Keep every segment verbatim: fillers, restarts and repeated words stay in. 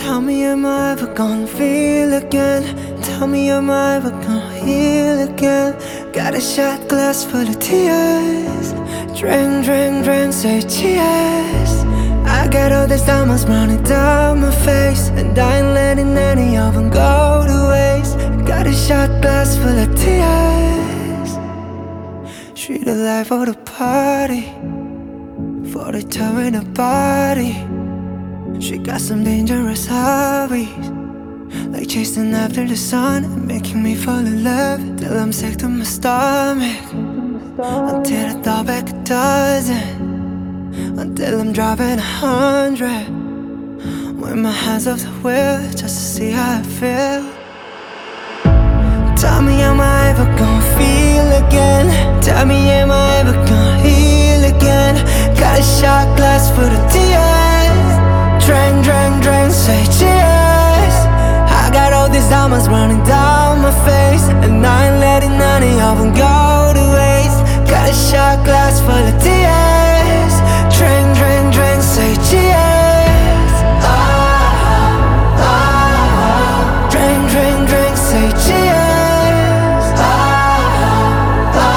Tell me, am I ever gonna feel again? Tell me, am I ever gonna heal again? Got a shot glass full of tears. Drink, drink, drink, say cheers. I got all these diamonds running down my face, and I ain't letting any of them go to waste. Got a shot glass full of tears. Treat her life for the party, for the toe in her body. She got some dangerous hobbies, like chasing after the sun and making me fall in love till I'm sick to my stomach, until I throw back a dozen, until I'm driving a hundred, with my hands off the wheel just to see how I feel. Tell me, am I ever gonna feel again? Tell me, am I ever gonna heal again? Got a shot glass full of tears. Drink, drink, drink, say cheers. I got all these diamonds running down my face, and I ain't letting any of them go to waste. Got a shot glass full of tears. Drink, drink, drink, say cheers. Oh, oh, oh. Drink, drink, drink, say cheers. Oh, oh,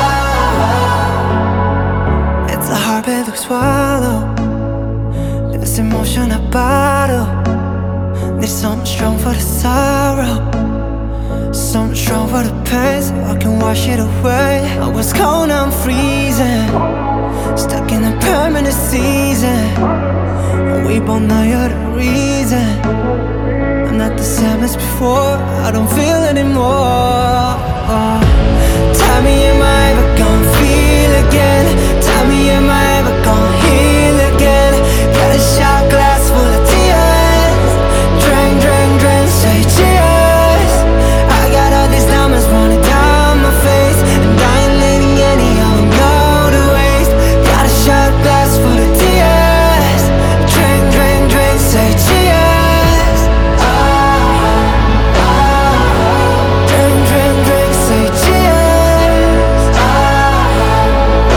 oh. It's a hard pill to swallow, this emotion I bottle. There's something strong for the sorrow, something strong for the pain, so I can wash it away. I was cold, now I'm freezing, stuck in a permanent season, and we both know you're the reason. I'm not the same as before, I don't feel anymore. Tell me, am I ever gonna feel again? Tell me, am I ever gonna heal again? Got a shot glass full of tears. Drink, drink, drink, say cheers. I got all these diamonds running down my face, and I ain't letting any of them go to waste. Got a shot glass full of tears. Drink, drink, drink, say cheers. Oh, oh, oh. Drink, drink, drink, say cheers. Oh, oh,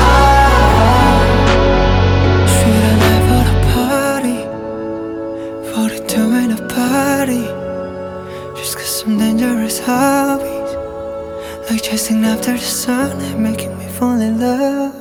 oh. Treat her life for the party, for the two in the party. She's got some dangerous hobbies, like chasing after the sun and making me fall in love.